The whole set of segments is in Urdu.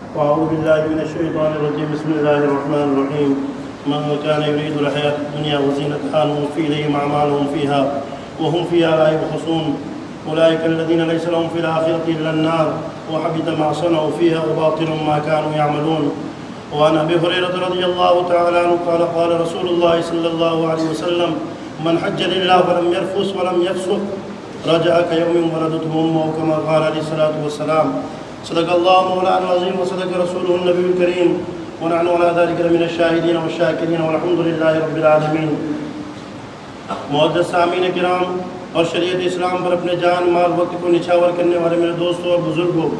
أعوذ بالله من الشيطان الرجيم. بسم الله الرحمن الرحيم. من كان يريد الحياة الدنيا وزينتها نوفي إليهم أعمالهم فيها وهم فيها لا يبخسون. أولئك الذين ليس لهم في الآخرة إلا النار وحبط ما صنعوا فيها وباطل ما كانوا يعملون. وعن أبي هريرة رضي الله تعالى عنه قال قال رسول الله صلى الله عليه وسلم: من حج لله فلم يرفث ولم يفسق رجع كيوم ولدته أمه، كما قال عليه الصلاة والسلام. صدق الله مولانا العظيم وصدق رسوله النبي الكريم، ونحن على ذلك من الشاهدين والشاكرين والحمد لله رب العالمین. معزز سامعین کرام اور شریعت اسلام پر اپنے جان مال وقت کو نچھاور کرنے والے میرے دوستوں اور بزرگوں،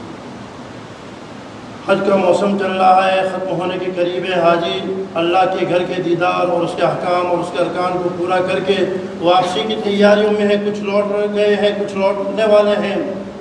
حج کا موسم چل رہا ہے، ختم ہونے کے قریب ہے. حاجی اللہ کے گھر کے دیدار اور اس کے احکام اور اس کے ارکان کو پورا کر کے واپسی کی تیاریوں میں ہیں. کچھ لوٹ گئے ہیں، کچھ لوٹنے والے ہیں.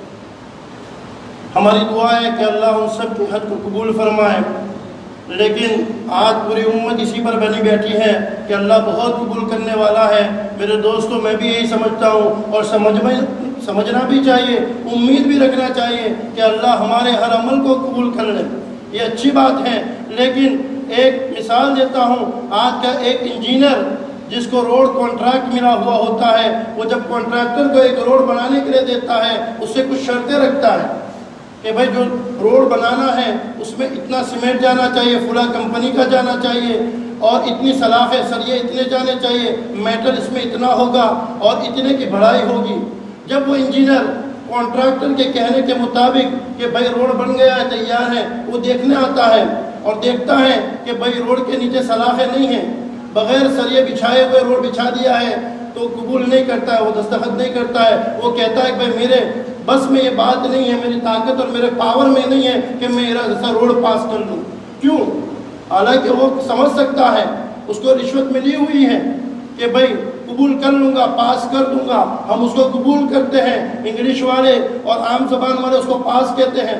ہماری دعا ہے کہ اللہ ان سب کے حج کو قبول فرمائے. لیکن آج پوری امت اسی پر بنی بیٹھی ہے کہ اللہ بہت قبول کرنے والا ہے. میرے دوستوں، میں بھی یہی سمجھتا ہوں اور سمجھنا بھی چاہیے، امید بھی رکھنا چاہیے کہ اللہ ہمارے ہر عمل کو قبول کر لے. یہ اچھی بات ہے. لیکن ایک مثال دیتا ہوں. آج کا ایک انجینئر جس کو روڈ کانٹریکٹ ملا ہوا ہوتا ہے، وہ جب کانٹریکٹر کو ایک روڈ بنانے کے لیے دیتا ہے، اس سے کچھ شرطیں رکھتا ہے کہ بھائی جو روڈ بنانا ہے اس میں اتنا سیمنٹ جانا چاہیے، فلاں کمپنی کا جانا چاہیے، اور اتنی سلاخیں سریے اتنے جانے چاہیے، میٹل اس میں اتنا ہوگا اور اتنے کی بڑھائی ہوگی. جب وہ انجینئر کانٹریکٹر کے کہنے کے مطابق کہ بھائی روڈ بن گیا ہے، تیار ہے، وہ دیکھنے آتا ہے اور دیکھتا ہے کہ بھائی روڈ کے نیچے سلاخیں نہیں ہیں، بغیر سریے بچھائے ہوئے روڈ بچھا دیا ہے، تو قبول نہیں کرتا ہے، وہ دستخط نہیں کرتا ہے. وہ کہتا ہے کہ بھائی میرے بس میں یہ بات نہیں ہے، میری طاقت اور میرے پاور میں نہیں ہے کہ میں ایسا روڈ پاس کر لوں. کیوں؟ حالانکہ وہ سمجھ سکتا ہے، اس کو رشوت ملی ہوئی ہے کہ بھائی قبول کر لوں گا، پاس کر دوں گا. ہم اس کو قبول کرتے ہیں، انگلش والے اور عام زبان والے اس کو پاس کہتے ہیں.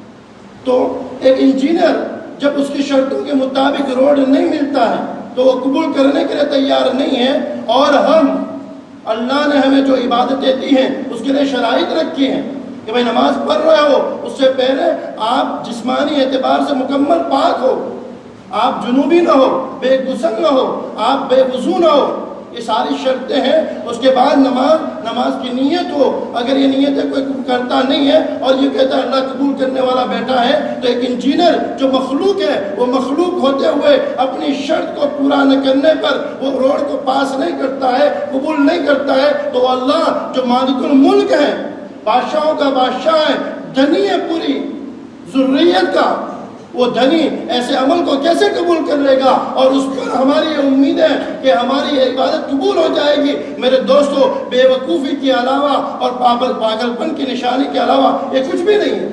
تو ایک انجینئر جب اس کی شرطوں کے مطابق روڈ نہیں ملتا ہے تو وہ قبول کرنے کے لیے تیار نہیں ہے. اور ہم، اللہ نے ہمیں جو عبادتیں دی ہیں اس کے لیے شرائط رکھی ہیں کہ بھائی نماز پڑھ رہے ہو، اس سے پہلے آپ جسمانی اعتبار سے مکمل پاک ہو، آپ جنوبی نہ ہو، بے غسل نہ ہو، آپ بے وضو نہ ہو. یہ ساری شرطیں ہیں. اس کے بعد نماز کی نیت ہو. اگر یہ نیتیں کوئی کرتا نہیں ہے اور یہ کہتا ہے اللہ قبول کرنے والا بیٹا ہے، تو ایک انجینئر جو مخلوق ہے، وہ مخلوق ہوتے ہوئے اپنی شرط کو پورا نہ کرنے پر وہ روڈ کو پاس نہیں کرتا ہے، قبول نہیں کرتا ہے. تو اللہ جو مالک الملک ہے، بادشاہوں کا بادشاہ ہے، دھنی ہے پوری ذریت کا، وہ دھنی ایسے عمل کو کیسے قبول کر لے گا؟ اور اس پر ہماری امید ہے کہ ہماری عبادت قبول ہو جائے گی. میرے دوستو، بے وقوفی کے علاوہ اور پاگل پن کی نشانی کے علاوہ یہ کچھ بھی نہیں ہے.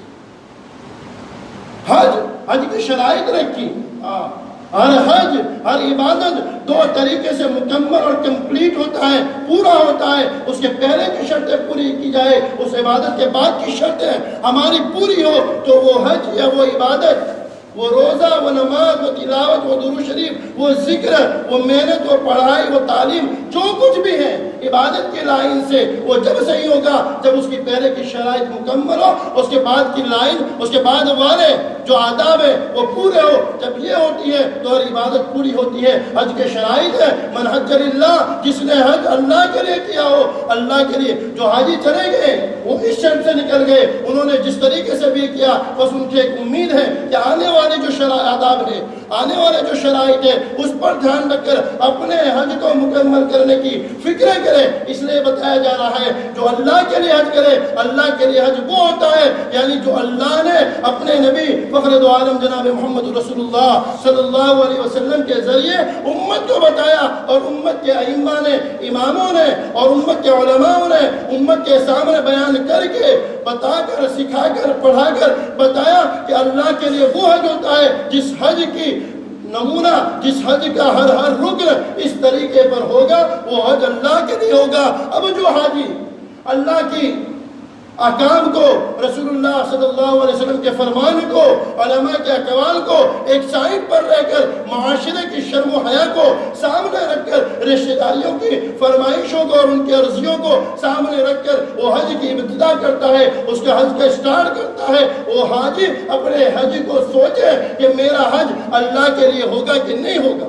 حج کی شرائط رکھی. ہر حج، ہر عبادت دو طریقے سے مکمل اور کمپلیٹ ہوتا ہے، پورا ہوتا ہے. اس کے پہلے کی شرطیں پوری کی جائے، اس عبادت کے بعد کی شرطیں ہماری پوری ہو تو وہ حج یا وہ عبادت، وہ روزہ، وہ نماز، وہ تلاوت، وہ درود شریف، وہ ذکر، وہ محنت، وہ پڑھائی، وہ تعلیم، جو کچھ بھی ہے عبادت کے لائن سے، وہ جب صحیح ہوگا جب اس کی پہلے کی شرائط مکمل ہو، اس کے بعد کی لائن، اس کے بعد والے جو آداب ہے وہ پورے ہو. جب یہ ہوتی ہے تو ہر عبادت پوری ہوتی ہے. حج کے شرائط ہے: من حج للہ، جس نے حج اللہ کے لیے کیا ہو، اللہ کے لیے. جو حاجی چلے گئے وہ اس شرط سے نکل گئے، انہوں نے جس طریقے سے بھی کیا، بس ان کی ایک امید ہے کہ آنے والے جو آداب ہے، آنے والے جو شرائط ہے، اس پر دھیان رکھ کر اپنے حج کو مکمل کرنے کی فکر کرے. اس لیے بتایا جا رہا ہے جو اللہ کے لیے حج کرے، اللہ کے لیے حج وہ ہوتا ہے یعنی جو اللہ نے اپنے نبی فخر دو عالم جناب محمد رسول اللہ صلی اللہ علیہ وسلم کے ذریعے امت کو بتایا، اور امت کے ائمہ نے، اماموں نے اور امت کے علماء نے امت کے سامنے بیان کر کے، بتا کر، سکھا کر، پڑھا کر بتایا کہ اللہ کے لیے وہ حج ہوتا ہے جس حج کی نمونہ، جس حج کا ہر رکن اس طریقے پر ہوگا، وہ حج اللہ کے لیے ہوگا. اب جو حاجی اللہ کی احکام کو، رسول اللہ صلی اللہ علیہ وسلم کے فرمان کو، علماء کے اقوال کو ایک سائڈ پر رہ کر معاشرے کی شرم و حیا کو سامنے رکھ کر، رشتہ داریوں کی فرمائشوں کو اور ان کی عرضیوں کو سامنے رکھ کر وہ حج کی ابتدا کرتا ہے، اس کا حج کا اسٹارٹ کرتا ہے، وہ حاجی اپنے حج کو سوچے کہ میرا حج اللہ کے لیے ہوگا کہ نہیں ہوگا۔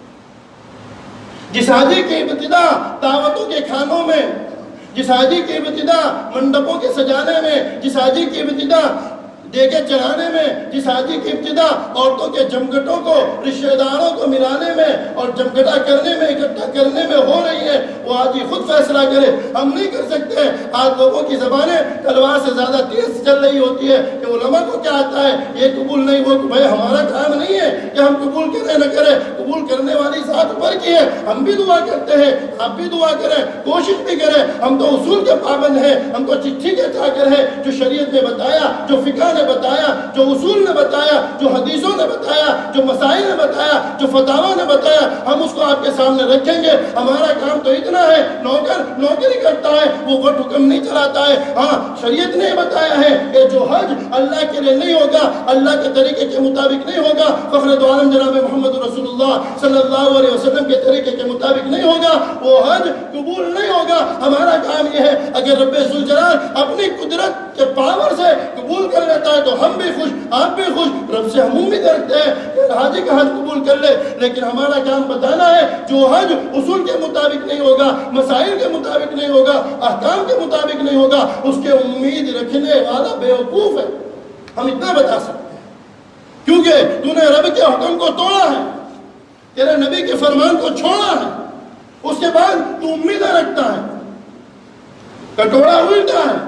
جس حاجی کی ابتدا دعوتوں کے کھانوں میں، جس حاجی کی ابتدا منڈپوں کے سجانے میں، جس حاجی کی ابتدا دیگے چڑھانے میں، جس حاجی کی ابتدا عورتوں کے جمگٹوں کو رشتہ داروں کو ملانے میں اور جمگٹا کرنے میں، اکٹھا کرنے میں ہو رہی ہے، وہ حاجی خود فیصلہ کرے۔ ہم نہیں کر سکتے۔ آج لوگوں کی زبانیں تلوار سے زیادہ تیز چل رہی ہوتی ہے کہ علماء کو کیا آتا ہے، یہ قبول نہیں، وہ بھائی ہمارا کام نہیں ہے کہ ہم قبول کریں نہ کریں، قبول کرنے والی ذات اوپر کی ہے۔ ہم بھی دعا کرتے ہیں، آپ بھی دعا کریں، کوشش بھی کریں۔ ہم تو اصول کے پابند ہیں، ہم تو چٹھی کے چاکر ہیں۔ جو شریعت نے بتایا، جو فقہ نے بتایا، جو اصول نے بتایا، جو حدیثوں نے بتایا، جو مسائل نے بتایا، جو فتاویٰ نے بتایا، ہم اس کو آپ کے سامنے رکھیں گے۔ ہمارا کام تو اتنا ہے، نوکر نوکری کرتا ہے، وہ وقت حکم نہیں چلاتا ہے۔ ہاں، شریعت نے بتایا ہے کہ جو حج اللہ کے لیے نہیں ہوگا، اللہ کے طریقے کے مطابق نہیں ہوگا، فخر دو عالم جناب محمد رسول اللہ صلی اللہ علیہ وسلم کے طریقے کے مطابق نہیں ہوگا، وہ حج قبول نہیں ہوگا۔ ہمارا کام یہ ہے، اگر رب ذوالجلال اپنی قدرت کے پاور سے قبول کر لیتا ہے تو ہم بھی خوش، آپ بھی خوش، رب سے ہم امید رکھتے ہیں کہ حاجی کا حج قبول کر لے۔ لیکن ہمارا کام بتانا ہے جو حج اصول کے مطابق نہیں ہوگا، مسائل کے مطابق نہیں ہوگا، احکام کے مطابق نہیں ہوگا، اس کے امید رکھنے والا بیوقوف ہے۔ ہم اتنا بتا سکتے ہیں کیونکہ تو نے رب کے حکم کو توڑا ہے، تیرے نبی کے فرمان کو چھوڑا ہے، اس کے بعد تو امیدیں رکھتا ہے، کٹورا الٹا ہے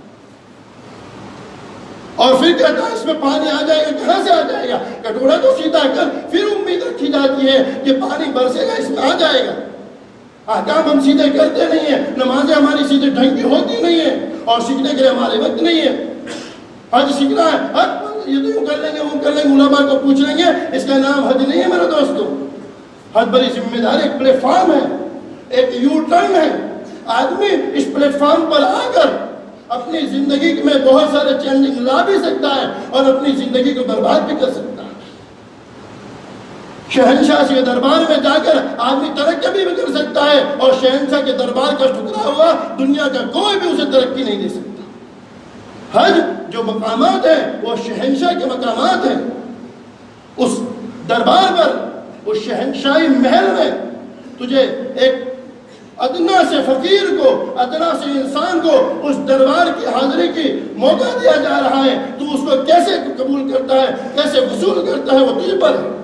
اور پھر کہتا ہے اس میں پانی آ جائے گا، کہاں سے آ جائے گا؟ کٹورا تو سیدھا کر، پھر امید رکھی جاتی ہے کہ پانی برسے گا، اس میں آ جائے گا۔ احکام ہم سیدھے کرتے نہیں ہیں، نمازیں ہماری سیدھے ڈھنگ کی ہوتی نہیں ہیں، اور سیکھنے کے لیے ہمارے وقت نہیں ہے۔ حج سیکھنا ہے، حج یہ تو یوں کر لیں گے، وہ کر لیں گے، علماء کو پوچھ لیں گے، اس کا نام حج نہیں ہے میرے دوستو۔ حج بڑی ذمہ داری، ایک پلیٹ فارم ہے، ایک یو ٹرن ہے۔ آدمی اس پلیٹ فارم پر آ کر اپنی زندگی میں بہت سارے چینجنگ لا بھی سکتا ہے اور اپنی زندگی کو برباد بھی کر سکتا ہے۔ شہنشاہ کے دربار میں جا کر آدمی ترقی بھی کر سکتا ہے، اور شہنشاہ کے دربار کا ٹکرا ہوا دنیا کا کوئی بھی اسے ترقی نہیں دے سکتا۔ حج جو مقامات ہیں وہ شہنشاہ کے مقامات ہیں۔ اس دربار پر، اس شہنشاہی محل میں تجھے ایک ادنا سے فقیر کو، ادنا سے انسان کو اس دربار کی حاضری کی موقع دیا جا رہا ہے، تو اس کو کیسے قبول کرتا ہے، کیسے وصول کرتا ہے، وہ تجھ پر ہے۔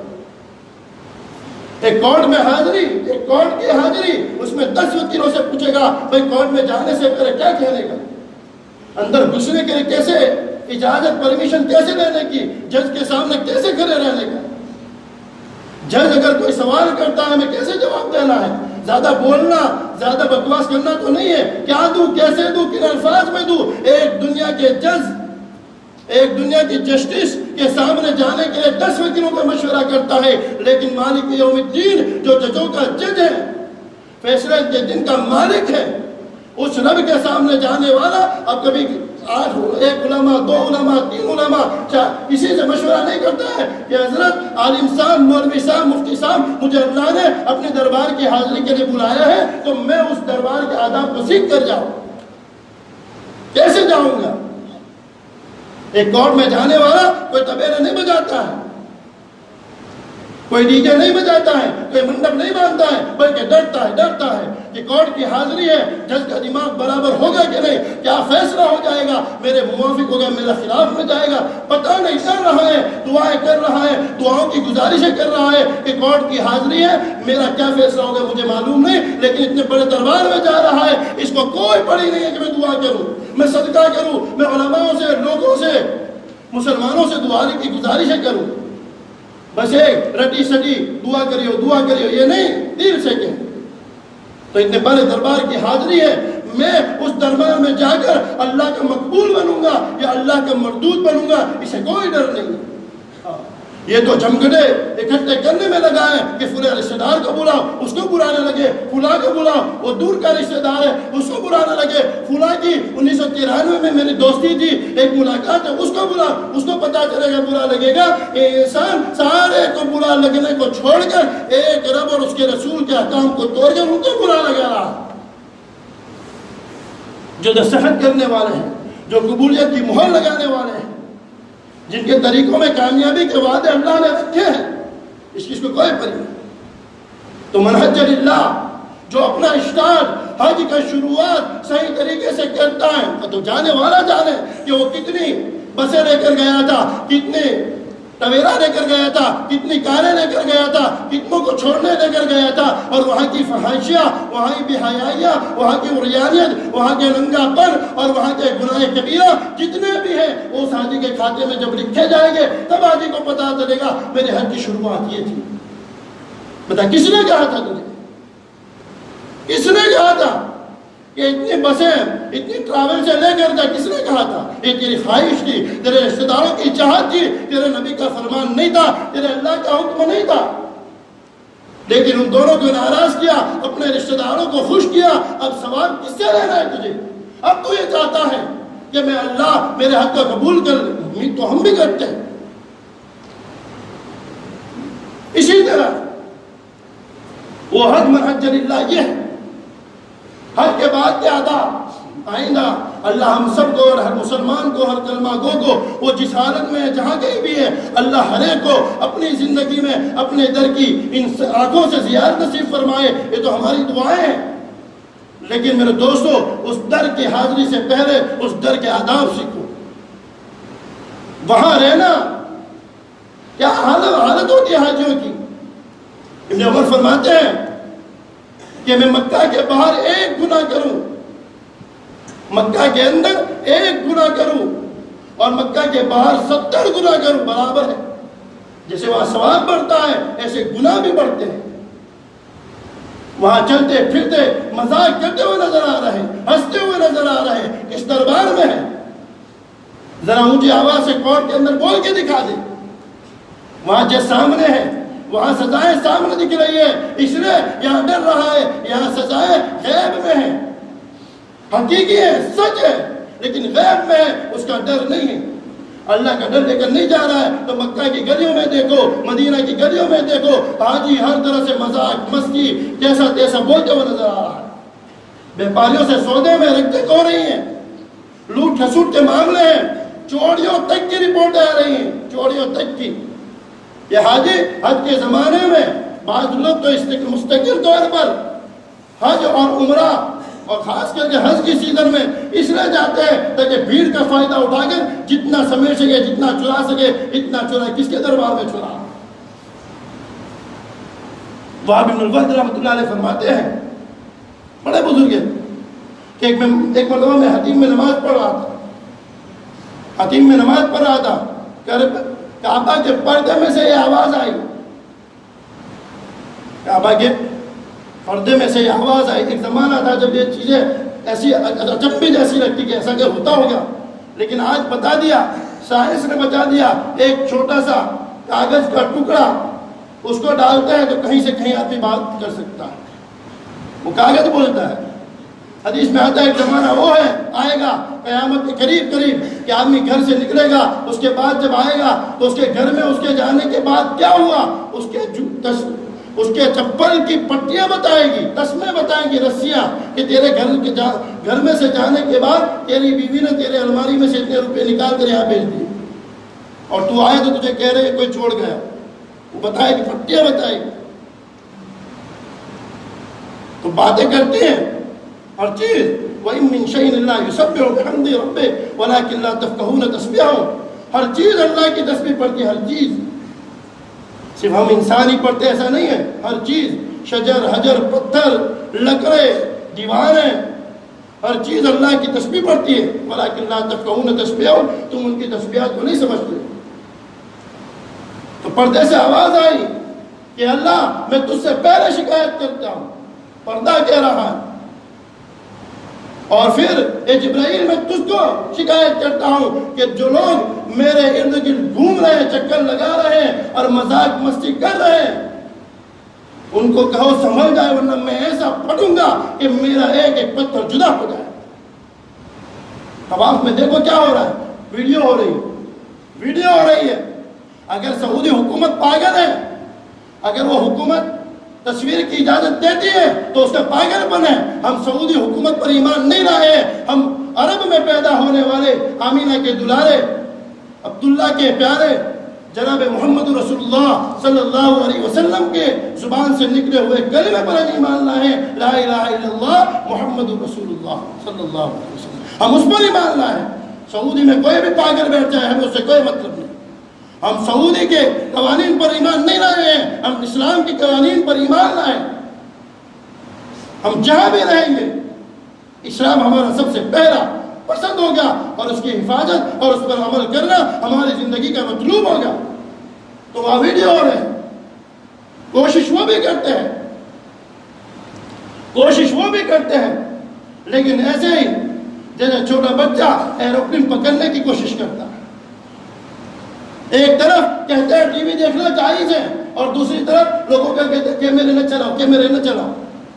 ایک کورٹ میں حاضری، ایک کورٹ کی حاضری، اس میں 10 وکیلوں سے پوچھے گا بھائی کورٹ میں جانے سے پہلے کیا کہنے کا، اندر گھسنے کے لیے کیسے اجازت، پرمیشن کیسے لینے کی، جج کے سامنے کیسے کھڑے رہنے کا، جج اگر کوئی سوال کرتا ہے ہمیں کیسے جواب دینا ہے۔ زیادہ بولنا، زیادہ بکواس کرنا تو نہیں ہے، کیا دوں، کیسے دوں، کن الفاظ میں دوں۔ ایک دنیا کے جج، ایک دنیا کی جسٹس کے سامنے جانے کے لیے 10 وکیلوں کا مشورہ کرتا ہے، لیکن مالک یوم الدین جو ججوں کا جج ہے، فیصلے کے دن کا مالک ہے، اس رب کے سامنے جانے والا اب کبھی 8 1 علماء 2 علماء 3 علماء کسی سے مشورہ نہیں کرتا ہے کہ حضرت عالم صاحب، مولوی صاحب، مفتی صاحب، مجھے اللہ نے اپنے دربار کی حاضری کے لیے بلایا ہے تو میں اس دربار کے آداب کو سیکھ کر جاؤں۔ کیسے جاؤں گا؟ ایک کورٹ میں جانے والا کوئی طبیلہ نہیں بجاتا ہے، کوئی ڈی جے نہیں بجاتا ہے، کوئی منڈپ نہیں باندھتا ہے، بلکہ ڈرتا ہے کہ کورٹ کی حاضری ہے، جج کا دماغ برابر ہوگا کہ نہیں، کیا فیصلہ ہو جائے گا، میرے موافق ہوگا، میرے خلاف میں جائے گا، پتہ نہیں کر رہا ہے، دعائیں کر رہا ہے، دعاؤں کی گزارشیں کر رہا ہے کہ کورٹ کی حاضری ہے، میرا کیا فیصلہ ہوگا مجھے معلوم نہیں، لیکن اتنے بڑے دربار میں جا رہا ہے، اس کو کوئی پڑی نہیں ہے کہ میں دعا کروں، میں صدقہ کروں، میں علماء سے، لوگوں سے، مسلمانوں سے دعا کی گزارشیں کروں۔ بس ایک رٹی سٹی دعا کریو یہ نہیں، دل سے کہیں تو اتنے بڑے دربار کی حاضری ہے، میں اس دربار میں جا کر اللہ کا مقبول بنوں گا یا اللہ کا مردود بنوں گا، اسے کوئی ڈر نہیں۔ یہ تو جمگڑے اکٹھے کرنے میں لگا ہے کہ فلاں رشتہ دار کو بلاؤ اس کو برانے لگے، فلاں کو بلاؤ وہ دور کا رشتہ دار ہے اس کو برانے لگے، فلاں کی 1993 میں میری دوستی تھی ایک ملاقات ہے اس کو بلاؤ، اس کو پتہ چلے گا برا لگے گا۔ انسان سارے کو برا لگنے کو چھوڑ کر ایک رب اور اس کے رسول کے احکام کو توڑ کر ان کو برا لگا رہا، جو نصیحت کرنے والے ہیں، جو قبولیت کی مہر لگانے والے ہیں، جن کے طریقوں میں کامیابی کے وعدے اللہ نے رکھے ہیں، اس چیز کو کوئی پری نہیں۔ تو منہج اللہ جو اپنا اشتہار حج کا شروعات صحیح طریقے سے کرتا ہے تو جانے والا جانے کہ وہ کتنی بسیں لے کر گیا تھا، کتنے تویرا لے کر گیا تھا، کتنی کاریں لے کر گیا تھا، کتنوں کو چھوڑنے لے کر گیا تھا، اور وہاں کی فحاشیاں، وہاں کی بے حیائیاں، وہاں کی عریانیت، وہاں کے ننگا پن اور وہاں کے گناہ کبیرہ جتنے بھی ہیں اس حاجی کے کھاتے میں جب لکھے جائیں گے تب حاجی کو پتہ چلے گا میرے حج کی شروعات یہ تھی۔ بتا کس نے کہا تھا تجھے؟ کس نے کہا تھا کہ اتنی بسیں اتنی ٹراول سے لے کر جا؟ کس نے کہا تھا؟ یہ تیری خواہش تھی، تیرے رشتہ داروں کی چاہت تھی، تیرے نبی کا فرمان نہیں تھا، تیرے اللہ کا حکم نہیں تھا، لیکن ان دونوں کو ناراض کیا، اپنے رشتہ داروں کو خوش کیا۔ اب ثواب کس سے لینا ہے تجھے؟ اب تو یہ چاہتا ہے کہ میں اللہ میرے حق کو قبول کر لے، امید تو ہم بھی کرتے ہیں۔ اسی طرح وہ حج منہج اللہ یہ ہے، حج کے بعد کے آداب آئندہ اللہ ہم سب کو اور ہر مسلمان کو، ہر کلمہ گو کو، وہ جس حالت میں ہے جہاں کہیں بھی ہے، اللہ ہر ایک کو اپنی زندگی میں اپنے در کی ان آنکھوں سے زیارت نصیب فرمائے۔ یہ تو ہماری دعائیں ہیں، لیکن میرے دوستو اس در کی حاضری سے پہلے اس در کے آداب سیکھو۔ وہاں رہنا کیا حالت ہوتی ہے حاجیوں کی؟ ابن عمر فرماتے ہیں کہ میں مکہ کے باہر ایک گناہ کروں، مکہ کے اندر ایک گناہ کروں اور مکہ کے باہر 70 گناہ کروں برابر ہے۔ جیسے وہاں ثواب بڑھتا ہے ایسے گناہ بھی بڑھتے ہیں۔ وہاں چلتے پھرتے مذاق کرتے ہوئے نظر آ رہے ہیں، ہنستے ہوئے نظر آ رہے ہیں، اس دربار میں ہے، ذرا اونچی آواز سے کورٹ کے اندر بول کے دکھا دے۔ وہاں جو سامنے ہے وہاں سزائیں سامنے دکھ رہی ہے، اس لیے یہاں ڈر رہا ہے، یہاں سزائیں غیب میں ہیں، حقیقی ہے، سچ ہے، لیکن غیب میں ہے، اس کا ڈر نہیں ہے۔ اللہ کا ڈر لے کر نہیں جا رہا ہے تو مکہ کی گلیوں میں دیکھو، مدینہ کی گلیوں میں دیکھو، حاجی ہر طرح سے مذاق مستی جیسا تیسا بولتے ہوئے نظر آ رہا ہے۔ بیپاریوں سے سودے میں رکھتے ہو رہی ہیں، لوٹ کھسوٹ کے معاملے ہیں، چوریوں تک کی رپورٹیں آ رہی ہیں، چوریوں تک کی۔ یہ حاجی حج کے زمانے میں بعض لوگ تو مستقل طور پر حج اور عمرہ اور خاص کر کے حج کی سیزن میں اس لیے جاتے ہیں تاکہ بھیڑ کا فائدہ اٹھا کر جتنا سمیٹ سکے، جتنا چرا سکے اتنا چرا۔ کس کے دربار میں چرا؟ وہاب بن الورد رحمۃ اللہ علیہ فرماتے ہیں، بڑے بزرگ ہیں، کہ ایک مرتبہ میں حتیم میں نماز پڑھ رہا تھا، حتیم میں نماز پڑھ رہا تھا، کعبہ کے پردے میں سے یہ آواز آئی، کعبہ کے پردے میں سے یہ آواز آئی۔ ایک زمانہ تھا جب یہ چیزیں ایسی اچنبھی جیسی لگتی کہ ایسا کہ ہوتا ہوگا، لیکن آج بتا دیا، سائنس نے بتا دیا، ایک چھوٹا سا کاغذ کا ٹکڑا اس کو ڈالتے ہیں تو کہیں سے کہیں آدمی بات کر سکتا ہے، وہ کاغذ بولتا ہے۔ حدیث میں آتا ہے ایک زمانہ وہ ہے آئے گا قیامت کے قریب کہ آدمی گھر سے نکلے گا، اس کے بعد جب آئے گا تو اس کے گھر میں اس کے جانے کے بعد کیا ہوا، اس کے چپل کی پٹیاں بتائے گی، تسمے بتائیں گی، رسیاں، کہ تیرے گھر میں سے جانے کے بعد تیری بیوی نے تیرے الماری میں سے اتنے روپے نکال کر یہاں بھیج دیے اور تو آئے تو تجھے کہہ رہے کوئی چھوڑ گیا، وہ بتائے گی، پٹیاں بتائے گی۔ تو باتیں کرتے ہیں ہر چیز، وَإِن مِّن شَيْءٍ إِلَّا يُسَبِّحُ بِحَمْدِ رَبِّهِ وَلَٰكِن لَّا تَفْقَهُونَ تَسْبِيحَهُ۔ ہر چیز اللہ کی تسبیح پڑھتی ہے، ہر چیز، صرف ہم انسان ہی پڑھتے ایسا نہیں ہے، ہر چیز، شجر، حجر، پتھر، لکڑے، دیواریں، ہر چیز اللہ کی تسبیح پڑھتی ہے۔ وَلَٰكِن لَّا تَفْقَهُونَ تَسْبِيحَهُ، تم ان کی تسبیحات کو نہیں سمجھتے۔ تو پردے سے آواز آئی کہ اللہ میں تجھ سے پہلے شکایت کرتا ہوں، پردہ کہہ رہا ہے اور پھر اے جبرائیل میں تجھ کو شکایت کرتا ہوں کہ جو لوگ میرے ارد گرد گھوم رہے ہیں، چکر لگا رہے ہیں اور مذاق مستی کر رہے ہیں، ان کو کہو سنبھل جائے، ورنہ میں ایسا پھٹوں گا کہ میرا ایک ایک پتھر جدا ہو جائے۔ طواف میں دیکھو کیا ہو رہا ہے، ویڈیو ہو رہی ہے۔ اگر سعودی حکومت پاگل ہے، اگر وہ حکومت تصویر کی اجازت دیتی ہے تو اس کا پاگل پن ہے۔ ہم سعودی حکومت پر ایمان نہیں لائے، ہم عرب میں پیدا ہونے والے آمینہ کے دلارے، عبداللہ کے پیارے جناب محمد رسول اللہ صلی اللہ علیہ وسلم کے زبان سے نکلے ہوئے کلمے پر ایمان لائے ہیں، لا الہ الا اللہ محمد رسول اللہ صلی اللہ علیہ وسلم، ہم اس پر ایمان لائے ہیں۔ سعودی میں کوئی بھی پاگل بیٹھ جائے، ہمیں اس سے کوئی مطلب نہیں۔ ہم سعودی کے قوانین پر ایمان نہیں لائے ہیں، ہم اسلام کے قوانین پر ایمان لائے۔ ہم جہاں بھی رہیں گے اسلام ہمارا سب سے پہلا پسند ہوگا، اور اس کی حفاظت اور اس پر عمل کرنا ہماری زندگی کا مطلوب ہوگا۔ تو وہ ویڈیو ہو رہے ہیں، کوشش وہ بھی کرتے ہیں، لیکن ایسے ہی جیسے چھوٹا بچہ ایروپلین پکڑنے کی کوشش کرتا ہے۔ ایک طرف کہتے ہیں ٹی وی دیکھنا جائز ہے، اور دوسری طرف لوگوں کا کہتے ہیں کیمرے نہ چلاؤ۔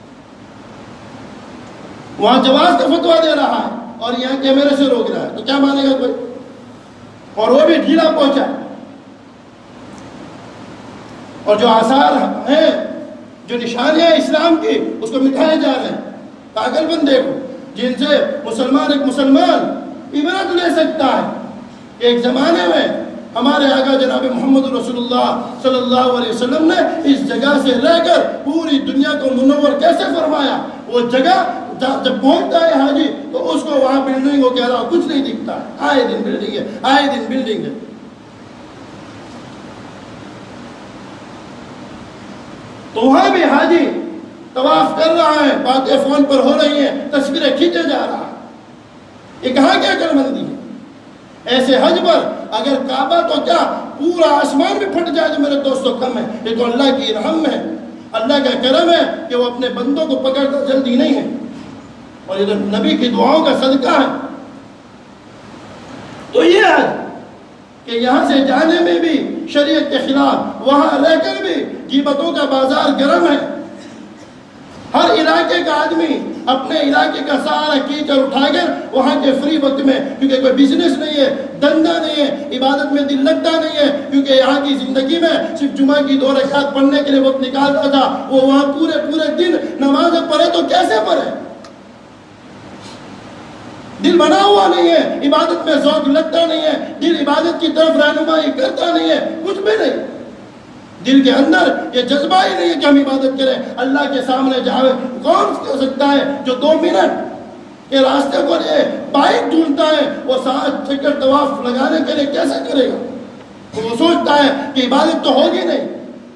وہاں جواز کا فتویٰ دے رہا ہے اور یہاں کیمرے سے روک رہا ہے، تو کیا مانے گا کوئی؟ اور وہ بھی ڈھیلا پہنچا۔ اور جو آثار ہیں، جو نشانیاں اسلام کی، اس کو مٹھائے جا رہے ہیں۔ پاگل بن دیکھو جن سے ایک مسلمان عبرت لے سکتا ہے۔ ایک زمانے میں ہمارے آقا جناب محمد رسول اللہ صلی اللہ علیہ وسلم نے اس جگہ سے رہ کر پوری دنیا کو منور کیسے فرمایا۔ وہ جگہ جب پہنچتا ہے حاجی تو اس کو وہاں بلڈنگوں کے علاوہ کچھ نہیں دکھتا ہے، آئے دن بلڈنگ ہے۔ تو وہاں بھی حاجی طواف کر رہا ہے، باتیں فون پر ہو رہی ہیں، تصویریں کھینچے جا رہا ہے۔ یہ کہاں کیا عقل مندی ہے؟ ایسے حج پر اگر کعبہ تو کیا پورا آسمان بھی پھٹ جائے تو میرے دوستوں کم ہے۔ یہ تو اللہ کی رحم ہے، اللہ کا کرم ہے کہ وہ اپنے بندوں کو پکڑتا جلدی نہیں ہے، اور یہ تو نبی کی دعاؤں کا صدقہ ہے۔ تو یہ ہے کہ یہاں سے جانے میں بھی شریعت کے خلاف، وہاں رہ کر بھی غیبتوں کا بازار گرم ہے۔ ہر علاقے کا آدمی اپنے علاقے کا سارا کیچڑ اٹھا کر وہاں کے فری وقت میں، کیونکہ کوئی بزنس نہیں ہے، دھندا نہیں ہے، عبادت میں دل لگتا نہیں ہے، کیونکہ یہاں کی زندگی میں صرف جمعہ کی 2 رکعت پڑھنے کے لیے وقت نکالتا تھا، وہ وہاں پورے دن نماز پڑھے تو کیسے پڑھے؟ دل بنا ہوا نہیں ہے، عبادت میں ذوق لگتا نہیں ہے، دل عبادت کی طرف رہنمائی کرتا نہیں ہے، کچھ بھی نہیں۔ دل کے اندر یہ جذبہ ہی نہیں ہے کہ ہم عبادت کریں، اللہ کے سامنے جاوے۔ کون کر سکتا ہے جو 2 منٹ کے راستے کو یہ بائک ڈھونڈتا ہے، وہ 7 چکر طواف لگانے کے لیے کیسے کرے گا؟ وہ سوچتا ہے کہ عبادت تو ہوگی نہیں،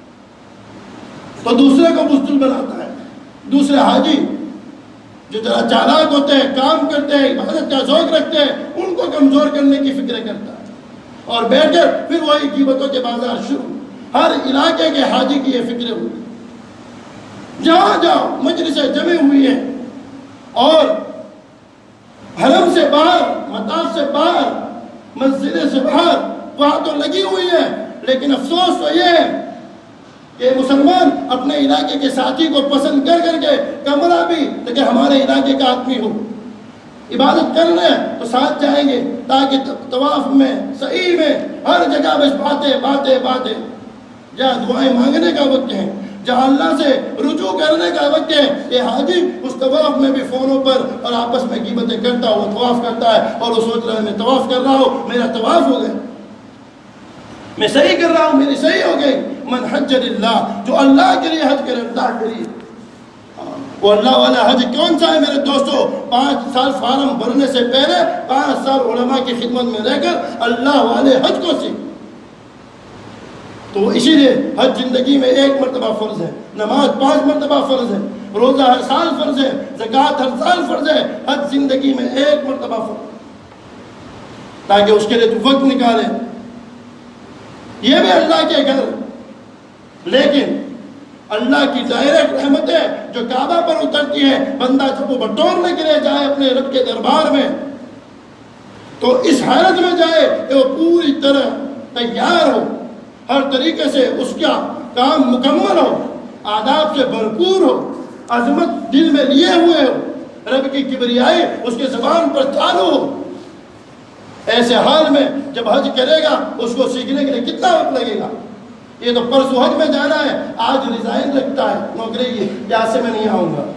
تو دوسرے کو بزدل بناتا ہے۔ دوسرے حاجی جو ذرا چالاک ہوتے ہیں، کام کرتے ہیں، عبادت کا ذوق رکھتے ہیں، ان کو کمزور کرنے کی فکر کرتا ہے، اور بیٹھ کر پھر وہی غیبتوں کے بازار شروع۔ ہر علاقے کے حاجی کی یہ فکر ہوئی، جہاں جاؤ مجلسیں جمع ہوئی ہیں، اور حرم سے باہر، مطاف سے باہر، مسجد سے باہر وہاں تو لگی ہوئی ہے، لیکن افسوس تو یہ ہے کہ مسلمان اپنے علاقے کے ساتھی کو پسند کر کے کمرہ بھی تاکہ ہمارے علاقے کا آدمی ہو، عبادت کرنے تو ساتھ جائیں گے، تاکہ طواف میں، سعی میں، ہر جگہ بس باتیں، جہاں دعائیں مانگنے کا وقت ہے، جہاں اللہ سے رجوع کرنے کا وقت ہے، یہ حاجی اس طواف میں بھی فونوں پر اور آپس میں غیبتیں کرتا ہو، طواف کرتا ہے، اور وہ سوچ رہا ہے میں طواف کر رہا ہوں، میرا طواف ہو گیا، میں صحیح کر رہا ہوں، میری صحیح ہو گئی۔ من حج للہ، جو اللہ کے لیے حج کرے، اللہ کے لیے، وہ اللہ والا حج کون سا ہے میرے دوستو؟ 5 سال فارم بھرنے سے پہلے 5 سال علماء کی خدمت میں رہ کر اللہ والے حج کو سیکھ۔ تو اسی لیے حج زندگی میں 1 مرتبہ فرض ہے، نماز 5 مرتبہ فرض ہے، روزہ ہر سال فرض ہے، زکوٰۃ ہر سال فرض ہے، حج زندگی میں 1 مرتبہ فرض، تاکہ اس کے لیے تو وقت نکالے۔ یہ بھی اللہ کے گھر، لیکن اللہ کی ڈائریکٹ رحمتیں جو کعبہ پر اترتی ہیں، بندہ جب وہ بٹورنے کے لیے جائے اپنے رب کے دربار میں تو اس حالت میں جائے کہ وہ پوری طرح تیار ہو، ہر طریقے سے اس کا کام مکمل ہو، آداب سے بھرپور ہو، عظمت دل میں لیے ہوئے ہو، رب کی کبریائی اس کے زبان پر چالو ہو۔ ایسے حال میں جب حج کرے گا اس کو سیکھنے کے لیے کتنا وقت لگے گا؟ یہ تو پرسوں حج میں جانا ہے، آج ریزائن رکھتا ہے نوکری کی کہ آج سے میں نہیں آؤں گا۔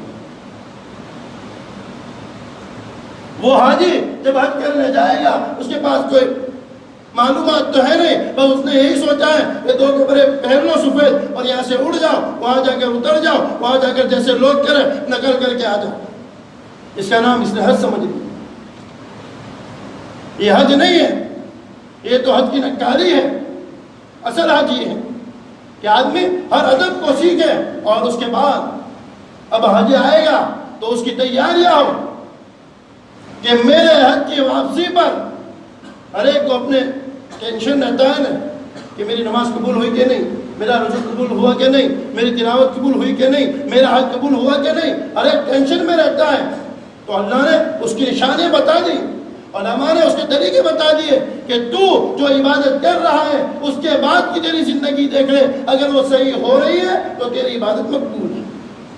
وہ حاجی جب حج کرنے جائے گا اس کے پاس کوئی معلومات تو ہے نہیں، بس اس نے یہی سوچا ہے کہ 2 کپڑے پہن لو سفید اور یہاں سے اڑ جاؤ، وہاں جا کر اتر جاؤ، وہاں جا کر جیسے لوگ کریں نقل کر کے آ جاؤ۔ اس کا نام اس نے حج سمجھ لیا۔ یہ حج نہیں ہے، یہ تو حج کی نکاری ہے۔ اصل حج یہ ہے کہ آدمی ہر ادب کو سیکھے اور اس کے بعد اب حج آئے گا تو اس کی تیاریاں ہو کہ میرے حج کی واپسی پر ہر ایک کو اپنے ٹینشن رہتا ہے نا کہ میری نماز قبول ہوئی کہ نہیں، میرا رجوع قبول ہوا کہ نہیں، میری تلاوت قبول ہوئی کہ نہیں، میرا حج قبول ہوا کہ نہیں، ہر ایک ٹینشن میں رہتا ہے۔ تو اللہ نے اس کی نشانیاں بتا دی، علماء نے اس کے طریقے بتا دیے کہ تو جو عبادت کر رہا ہے اس کے بعد کی تیری زندگی دیکھ لے، اگر وہ صحیح ہو رہی ہے تو تیری عبادت مقبول ہے۔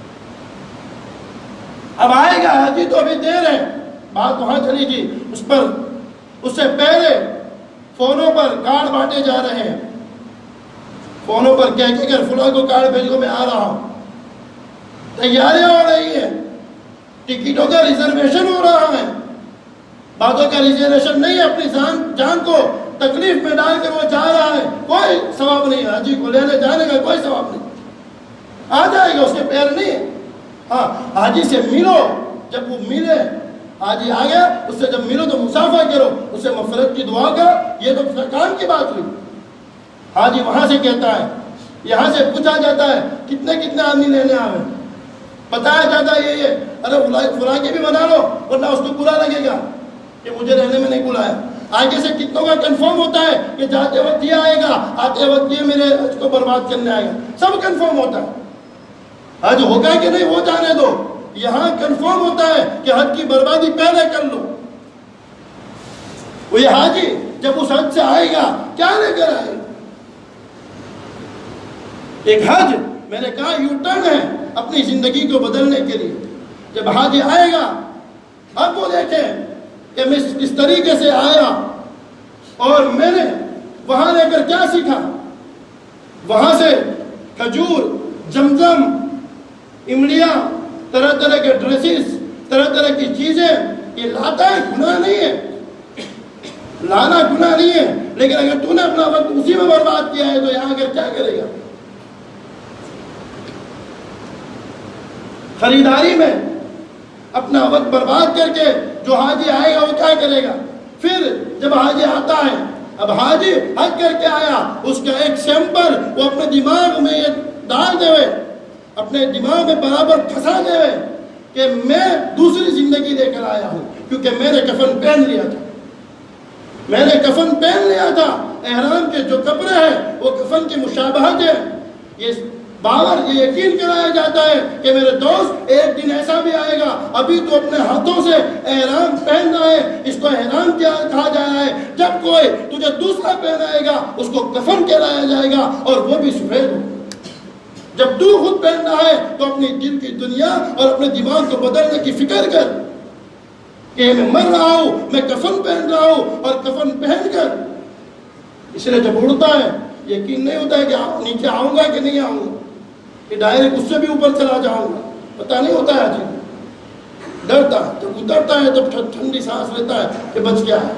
اب آئے گا حجی تو ابھی دیر ہے، بات وہاں چلی تھی، اس سے پہلے فونوں پر کارڈ بانٹے جا رہے ہیں، فونوں پر کہہ کے کر فلاں کو کارڈ بھیجو میں آ رہا ہوں، تیاریاں ہو رہی ہیں، ٹکٹوں کا ریزرویشن ہو رہا ہے۔ باتوں کا ریزرویشن نہیں ہے، اپنی جان کو تکلیف میں ڈال کر وہ جا رہا ہے، کوئی ثواب نہیں ہے، حاجی کو لینے جانے کا کوئی ثواب نہیں، آ جائے گا، اس کے پیر نہیں ہے۔ ہاں حاجی سے ملو، جب وہ ملے حاجی آ گیا اس سے جب ملو تو مسافہ کرو، اس سے مغفرت کی دعا کرو، یہ تو کام کی بات ہوئی۔ حاجی وہاں سے کہتا ہے، یہاں سے پوچھا جاتا ہے کتنے آدمی لینے آئے، بتایا جاتا ہے یہ ارے فلاں کے بھی بنا لو ورنہ اس کو برا لگے گا کہ مجھے رہنے میں نہیں بلایا۔ آگے سے کتنوں کا کنفرم ہوتا ہے کہ جاتے وقت یہ آئے گا، آتے وقت یہ میرے حج کو برباد کرنے آئے گا، سب کنفرم ہوتا ہے۔ حج ہوگا کہ نہیں وہ جانے دو، یہاں کنفرم ہوتا ہے کہ حج کی بربادی پہلے کر لو۔ وہ یہ حاجی جب اس حج سے آئے گا کیا لے کر آئے گا؟ ایک حج میں نے کہا یو ٹرن ہے اپنی زندگی کو بدلنے کے لیے۔ جب حاجی آئے گا اب وہ دیکھیں کہ میں کس طریقے سے آیا اور میں نے وہاں لے کر کیا سیکھا۔ وہاں سے کھجور، زمزم، املیاں، طرح طرح کے ڈریسز، طرح طرح کی چیزیں، یہ لاتا ہے، گناہ نہیں ہے، لانا گناہ نہیں ہے، لیکن اگر تو نے اپنا وقت اسی میں برباد کیا ہے تو یہاں کر کیا کرے گا؟ خریداری میں اپنا وقت برباد کر کے جو حاجی آئے گا وہ کیا کرے گا؟ پھر جب حاجی آتا ہے، اب حاجی حج کر کے آیا، اس کا ایک سیمپل وہ اپنے دماغ میں یہ ڈال دے، اپنے دماغ میں برابر پھنسا دے کہ میں دوسری زندگی لے کر آیا ہوں، کیونکہ میں نے کفن پہن لیا تھا، میں نے کفن پہن لیا تھا، احرام کے جو کپڑے ہیں وہ کفن کی مشابہت ہے۔ یہ باور، یہ یقین کرایا جاتا ہے کہ میرے دوست ایک دن ایسا بھی آئے گا، ابھی تو اپنے ہاتھوں سے احرام پہن رہا ہے، اس کو احرام کیا کہا جا رہا ہے، جب کوئی تجھے دوسرا پہنائے گا اس کو کفن کہلایا جائے گا اور وہ بھی سفید ہو۔ جب تو خود پہن رہا ہے تو اپنی دل کی دنیا اور اپنے دماغ کو بدلنے کی فکر کر کہ میں مر رہا ہوں، میں کفن پہن رہا ہوں، اور کفن پہن کر اس لیے جب اڑتا ہے یقین نہیں ہوتا ہے کہ نیچے آؤں گا کہ نہیں آؤں گا، کہ ڈائریکٹ اس سے بھی اوپر چلا جاؤں گا، پتہ نہیں ہوتا ہے، عجیب ڈرتا ہے، جب اترتا ہے تب ٹھنڈی سانس لیتا ہے کہ بچ گیا ہے۔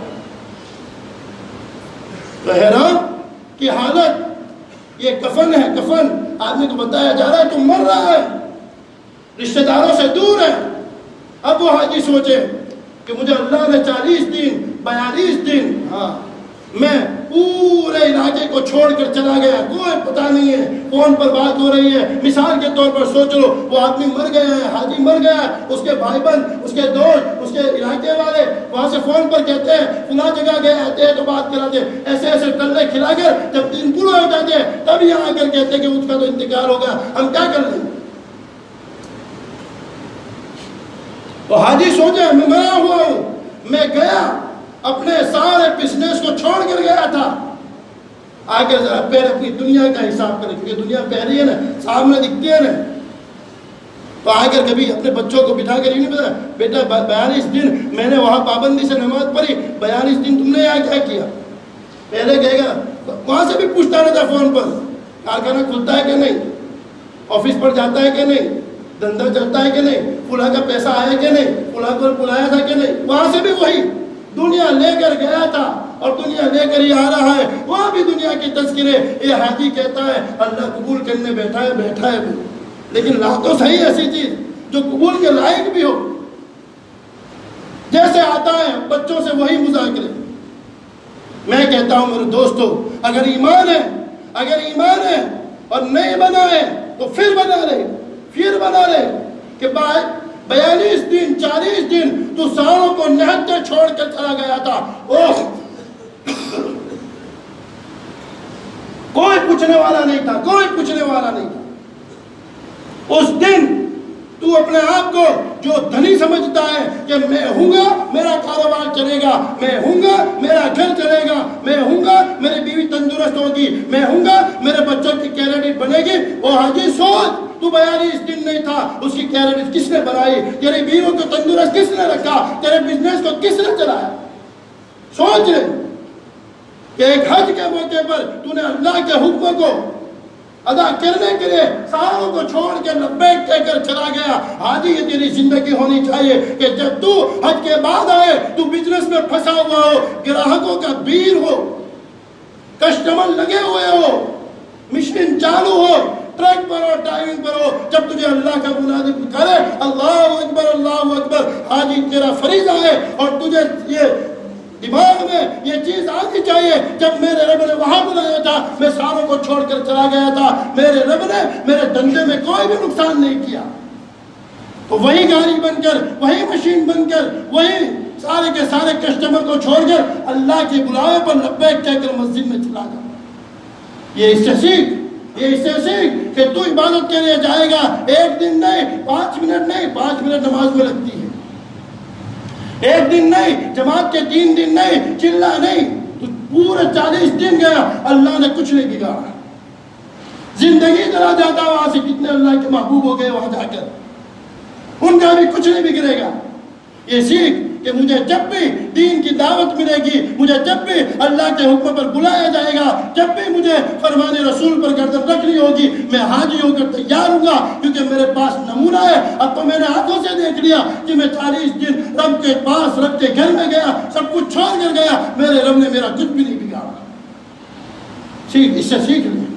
تو احرام کی حالت یہ کفن ہے، کفن آدمی کو بتایا جا رہا ہے تو مر رہا ہے، رشتہ داروں سے دور ہے۔ اب وہ حاجی سوچے کہ مجھے اللہ نے 40 دن 42 دن میں پورے علاقے کو چھوڑ کر چلا گیا، کوئی پتہ نہیں ہے، فون پر بات ہو رہی ہے، مثال کے طور پر سوچ لو وہ آدمی مر گیا ہے، حاجی مر گیا ہے، اس کے بھائی بند، اس کے دوست، اس کے علاقے والے وہاں سے فون پر کہتے ہیں فلاں جگہ گئے، آتے ہیں تو بات کراتے ہیں، ایسے ایسے ٹلے کھلا کر جب دن پورا ہو جاتے ہیں تب یہاں آ کر کہتے ہیں کہ اس کا تو انتقال ہو گیا، ہم کیا کر لیں؟ تو حاجی سوچے میں مرا ہوا ہوں، میں گیا اپنے سارے بزنس کو چھوڑ کر گیا تھا، آ کر ذرا پہلے اپنی دنیا کا حساب کرے، کیونکہ دنیا پہلی ہے نا، سامنے دکھتی ہے نا، تو آ کر کبھی اپنے بچوں کو بٹھا کر یہ نہیں پتا بیٹا 42 دن میں نے وہاں پابندی سے نماز پڑھی، 42 دن تم نے یہاں کیا کیا؟ پہلے کہے گا، وہاں سے بھی پوچھتا رہتا فون پر کارخانہ کھلتا ہے کہ نہیں، آفس پر جاتا ہے کہ نہیں، دھندا چلتا ہے کہ نہیں، فلاں کا پیسہ آیا کہ نہیں، فلاں کو بلایا تھا کہ نہیں، وہاں سے بھی وہی دنیا لے کر گیا تھا اور دنیا لے کر ہی آ رہا ہے، وہاں بھی دنیا کی تذکرے، یہ حاجی کہتا ہے اللہ قبول کرنے بیٹھا ہے بھی، لیکن لا تو صحیح ایسی چیز جو قبول کے لائق بھی ہو، جیسے آتا ہے بچوں سے وہی مذاکرے۔ میں کہتا ہوں میرے دوستو، اگر ایمان ہے اور نہیں بنا ہے تو پھر بنا رہے کہ 42 دن 40 دن تو ساروں کو نہتے چھوڑ کر چلا گیا تھا، کوئی پوچھنے والا نہیں تھا، اس دن تو اپنے آپ کو جو دھنی سمجھتا ہے کہ میں ہوں گا میرا کاروبار چلے گا، میں ہوں گا میرا گھر چلے گا، میں ہوں گا میری بیوی تندرست ہوگی، میں ہوں گا میرے بچوں کی کیریئر بنے گی، وہ حاجی سوچ تو 42 دن نہیں تھا، اس کی کیریئر کس نے بنائی، تیری بیوی کو تندرست کس نے رکھا، تیرے بزنس کو کس نے چلایا؟ سوچ لے کہ ایک حج کے موقع پر تو نے اللہ کے حکم کو ادا کرنے کے لیے ساروں کو چھوڑ کے لبیک کہہ کر چلا گیا۔ حاجی یہ تیری زندگی ہونی چاہیے کہ جب تو حج کے بعد آئے تو بزنس میں پھنسا ہوا ہو، گراہکوں کا بھیڑ ہو، کسٹمر لگے ہوئے ہو، مشین چالو ہو، ٹرک پر ہو، ڈرائیونگ پر ہو، جب تجھے اللہ کا منادی پکارے اللہ اکبر، حاجی تیرا فریضہ ہے اور تجھے یہ دماغ میں یہ چیز آنی چاہیے، جب میرے رب نے وہاں بلایا تھا میں ساروں کو چھوڑ کر چلا گیا تھا، میرے رب نے میرے دھندے میں کوئی بھی نقصان نہیں کیا، تو وہی گاڑی بن کر، وہی مشین بن کر، وہی سارے کے سارے کسٹمر کو چھوڑ کر اللہ کے بلاوے پر لبیک کہہ کر مسجد میں چلا گیا۔ یہ اس سے سیکھ کہ تو عبادت کے لیے جائے گا، 1 دن نہیں، 5 منٹ نہیں، 5 منٹ نماز میں لگتی ہے، 1 دن نہیں، جماعت کے 3 دن نہیں، چلا نہیں، تو پورے 40 دن گیا، اللہ نے کچھ نہیں بگاڑا، زندگی چلا جاتا وہاں سے، کتنے اللہ کے محبوب ہو گئے وہاں جا کر، ان کا بھی کچھ نہیں بگڑے گا۔ یہ سیکھ کہ مجھے جب بھی دین کی دعوت ملے گی، مجھے جب بھی اللہ کے حکم پر بلایا جائے گا، جب بھی مجھے فرمان رسول پر گردن رکھنی ہوگی، میں حاجی ہو کر تیار ہوں گا، کیونکہ میرے پاس نمونہ ہے۔ اب تو میں نے آنکھوں سے دیکھ لیا کہ میں 40 دن رب کے پاس، رب کے گھر میں گیا، سب کچھ چھوڑ کر گیا، میرے رب نے میرا کچھ بھی نہیں بگاڑا۔ اس سے سیکھ لیں۔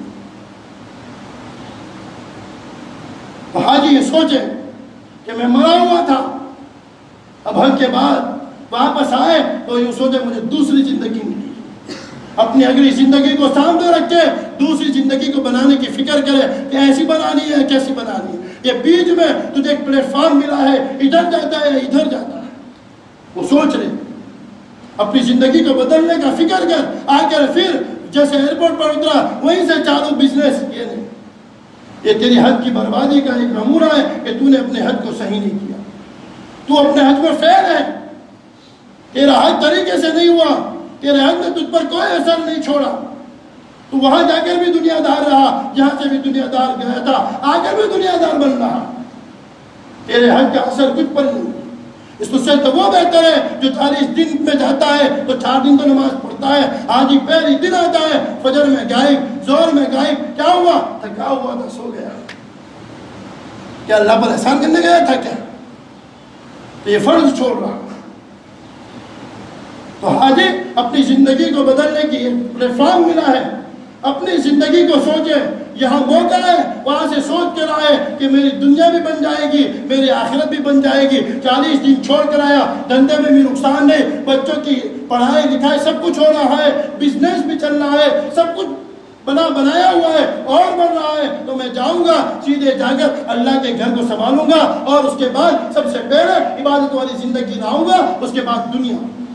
تو حاجی یہ سوچے کہ میں مرا ہوا تھا، اب حج کے بعد واپس آئے تو یوں سوچے مجھے دوسری زندگی ملی، اپنی اگلی زندگی کو سامنے رکھ کے دوسری زندگی کو بنانے کی فکر کرے کہ ایسی بنانی ہے، کیسی بنانی ہے۔ یہ بیچ میں تجھے ایک پلیٹ فارم ملا ہے، ادھر جاتا ہے ادھر جاتا ہے، وہ سوچ رہے اپنی زندگی کو بدلنے کا فکر کر، آ کر پھر جیسے ایئرپورٹ پر اترا وہیں سے چالو بزنس۔ یہ نہیں، یہ تیری حج کی بربادی کا ایک نمونہ ہے کہ تو نے اپنے حج کو صحیح نہیں کیا، تو اپنے حج میں فیل ہے، تیرا حج طریقے سے نہیں ہوا، تیرے حج نے تجھ پر کوئی اثر نہیں چھوڑا، تو وہاں جا کر بھی دنیا دار رہا، جہاں سے بھی دنیا دار گیا تھا آ کر بھی دنیا دار بن رہا، تیرے حج کا اثر کچھ پر نہیں۔ اس سے تو وہ بہتر ہے جو 40 دن میں جاتا ہے تو 4 دن تو نماز پڑھتا ہے، آج ہی پہلی دن آتا ہے، فجر میں غائب، زور میں غائب، کیا ہوا؟ تھکا ہوا تھا، سو گیا۔ کیا اللہ پر احسان کرنے گیا تھا کیا؟ تو یہ فرض چھوڑ رہا۔ تو حاجی اپنی زندگی کو بدلنے کی پلیٹ فارم ملا ہے، اپنی زندگی کو سوچے، یہاں موقع ہے، وہاں سے سوچ کر آئے کہ میری دنیا بھی بن جائے گی، میری آخرت بھی بن جائے گی۔ 40 دن چھوڑ کر آیا، دھندے میں بھی نقصان نہیں، بچوں کی پڑھائی لکھائی سب کچھ ہو رہا ہے، بزنس بھی چل رہا ہے، سب کچھ بنایا ہوا ہے اور بڑھ رہا ہے، تو میں جاؤں گا سیدھے جا کر اللہ کے گھر کو سنبھالوں گا، اور اس کے بعد سب سے پہلے عبادت والی زندگی رہوں گا، اس کے بعد دنیا۔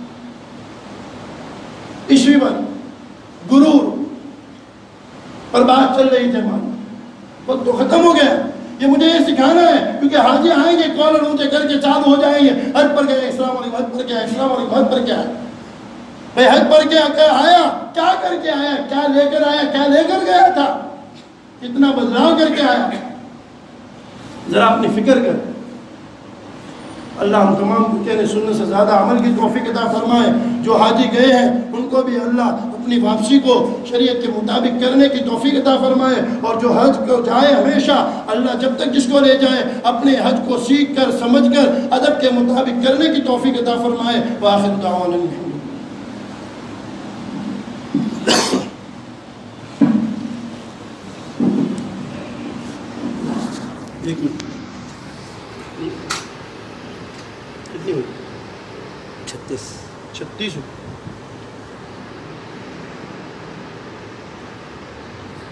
عشویٰ غرور پر بات چل رہی تھی ہماری، وقت تو ختم ہو گیا۔ یہ مجھے یہ سکھانا ہے، کیونکہ حاجی آئیں گے کالر اونچے کر کے چالو ہو جائیں گے، حج پر گئے السلام علیکم، حج پر گیا السلام علیکم، حج پر کیا ہے بھائی؟ حج پر کیا آیا، کیا کر کے آیا، کیا لے کر آیا، کیا لے کر گیا تھا، کتنا بدلاؤ کر کے آیا؟ ذرا اپنی فکر کر۔ اللہ ہم تمام کو کہنے سننے سے زیادہ عمل کی توفیق عطا فرمائے۔ جو حاجی گئے ہیں ان کو بھی اللہ اپنی واپسی کو شریعت کے مطابق کرنے کی توفیق عطا فرمائے، اور جو حج کو جائے ہمیشہ اللہ جب تک جس کو لے جائے اپنے حج کو سیکھ کر سمجھ کر ادب کے مطابق کرنے کی توفیق عطا فرمائے۔ وآخر دعوانا الحمد للہ۔ ایک منٹ، کتنی ہوئی؟ 36